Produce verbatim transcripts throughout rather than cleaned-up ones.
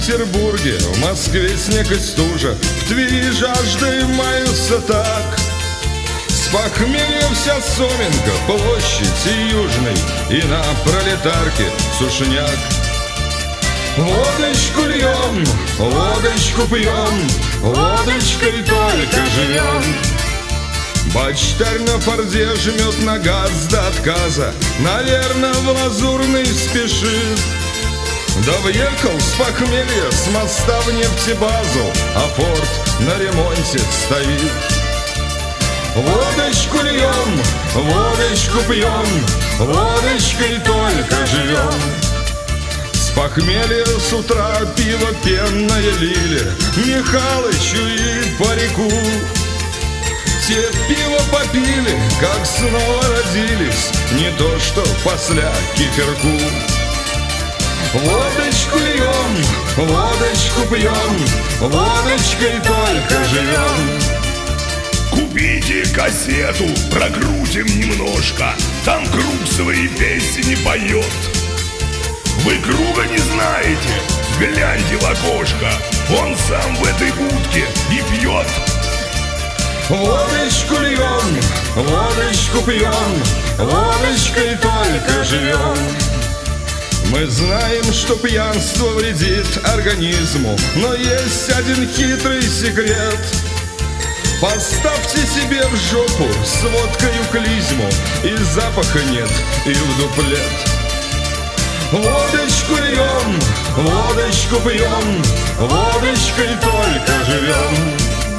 Петербурге, в Москве снег и стужа, в Твери жаждой маются так. С похмелья вся Соменка, площадь и Южный, и на Пролетарке сушняк. Водочку льем, водочку пьем, водочкой только живем. Бачтарь на форде жмет на газ до отказа, наверно, в Лазурный спешит. Да въехал с похмелья с моста в нефтебазу, а форт на ремонте стоит. Водочку льем, водочку пьем, водочкой только живем. С похмелья с утра пиво пенное лили Михалычу и парику. Те пиво попили, как снова родились, не то что после киферку. Водочку льем, водочку пьем, водочкой только живем. Купите кассету, прокрутим немножко, там Круг свои песни поет. Вы Круга не знаете? Гляньте в окошко, он сам в этой будке и пьет. Водочку льем, водочку пьем, водочкой только живем. Мы знаем, что пьянство вредит организму, но есть один хитрый секрет. Поставьте себе в жопу с водкою клизму, и запаха нет, и в дуплет. Водочку льем, водочку пьем, водочкой только живем.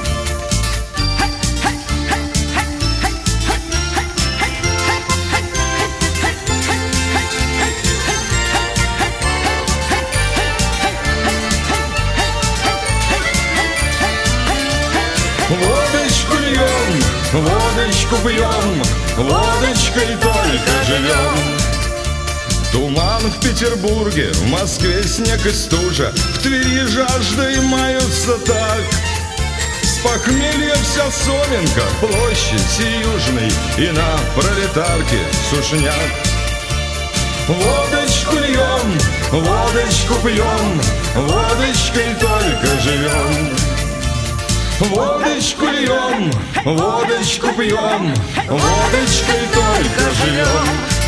Водочку льем, водочку пьем, водочкой только живем. Туман в Петербурге, в Москве снег и стужа, в Твери жаждой маются так. С похмелья вся Соменка, площадь и Южный, и на Пролетарке сушняк. Водочку льем, водочку пьем, водочкой только живем. Водочку льем, водочку пьем, водочкой только живем.